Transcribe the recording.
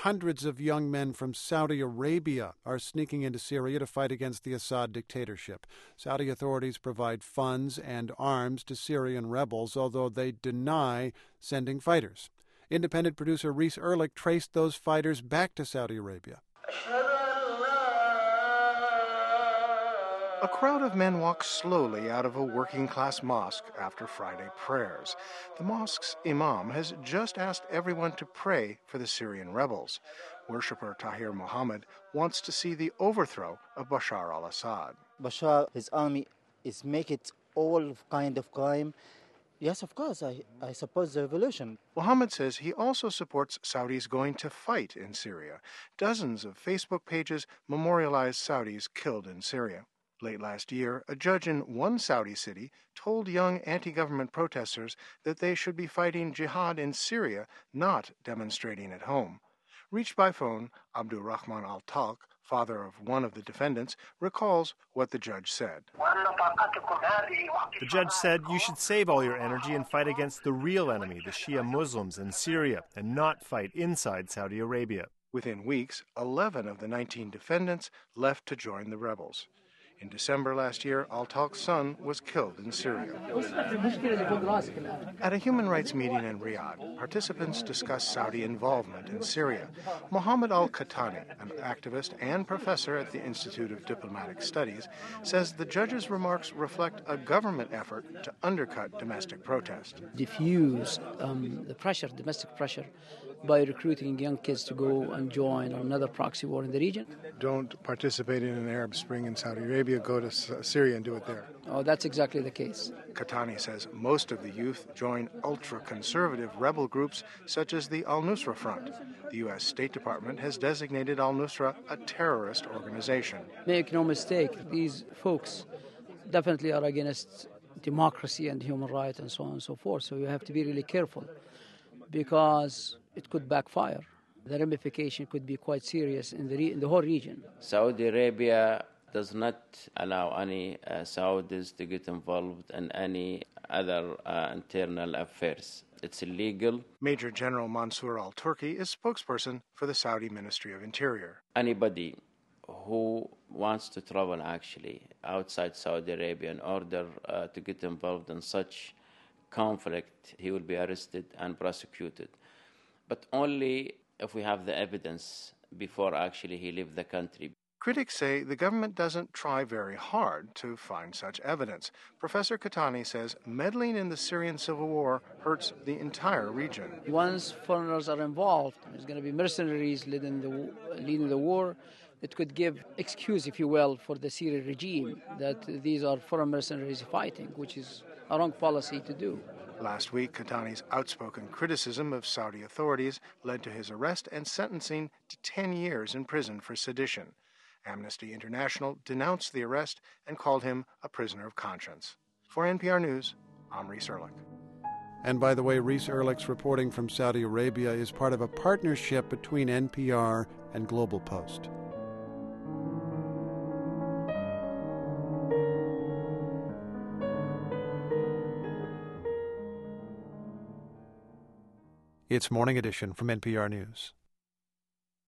hundreds of young men from Saudi Arabia are sneaking into Syria to fight against the Assad dictatorship. Saudi authorities provide funds and arms to Syrian rebels, although they deny sending fighters. Independent producer Reese Erlich traced those fighters back to Saudi Arabia. A crowd of men walks slowly out of a working-class mosque after Friday prayers. The mosque's imam has just asked everyone to pray for the Syrian rebels. Worshipper Tahir Mohammed wants to see the overthrow of Bashar al-Assad. Bashar, his army, is making all kind of crime. Yes, of course, I support the revolution. Mohammed says he also supports Saudis going to fight in Syria. Dozens of Facebook pages memorialize Saudis killed in Syria. Late last year, a judge in one Saudi city told young anti-government protesters that they should be fighting jihad in Syria, not demonstrating at home. Reached by phone, Abdul Rahman Al-Talq, father of one of the defendants, recalls what the judge said. The judge said you should save all your energy and fight against the real enemy, the Shia Muslims in Syria, and not fight inside Saudi Arabia. Within weeks, 11 of the 19 defendants left to join the rebels. In December last year, Al-Talq's son was killed in Syria. At a human rights meeting in Riyadh, participants discussed Saudi involvement in Syria. Mohammed Al-Khatani, an activist and professor at the Institute of Diplomatic Studies, says the judge's remarks reflect a government effort to undercut domestic protest. Diffuse the pressure, domestic pressure, by recruiting young kids to go and join another proxy war in the region. Don't participate in an Arab Spring in Saudi Arabia, go to Syria and do it there. Oh, that's exactly the case. Khatani says most of the youth join ultra-conservative rebel groups such as the Al-Nusra Front. The U.S. State Department has designated Al-Nusra a terrorist organization. Make no mistake, these folks definitely are against democracy and human rights and so on and so forth. So you have to be really careful because it could backfire. The ramification could be quite serious in the whole region. Saudi Arabia does not allow any Saudis to get involved in any other internal affairs. It's illegal. Major General Mansour al-Turki is spokesperson for the Saudi Ministry of Interior. Anybody who wants to travel actually outside Saudi Arabia in order to get involved in such conflict, he will be arrested and prosecuted. But only if we have the evidence before actually he leaves the country. Critics say the government doesn't try very hard to find such evidence. Professor Khatani says meddling in the Syrian civil war hurts the entire region. Once foreigners are involved, there's going to be mercenaries leading the war. It could give excuse, if you will, for the Syrian regime that these are foreign mercenaries fighting, which is a wrong policy to do. Last week, Khatani's outspoken criticism of Saudi authorities led to his arrest and sentencing to 10 years in prison for sedition. Amnesty International denounced the arrest and called him a prisoner of conscience. For NPR News, I'm Reese Erlich. And by the way, Reese Erlich's reporting from Saudi Arabia is part of a partnership between NPR and Global Post. It's Morning Edition from NPR News.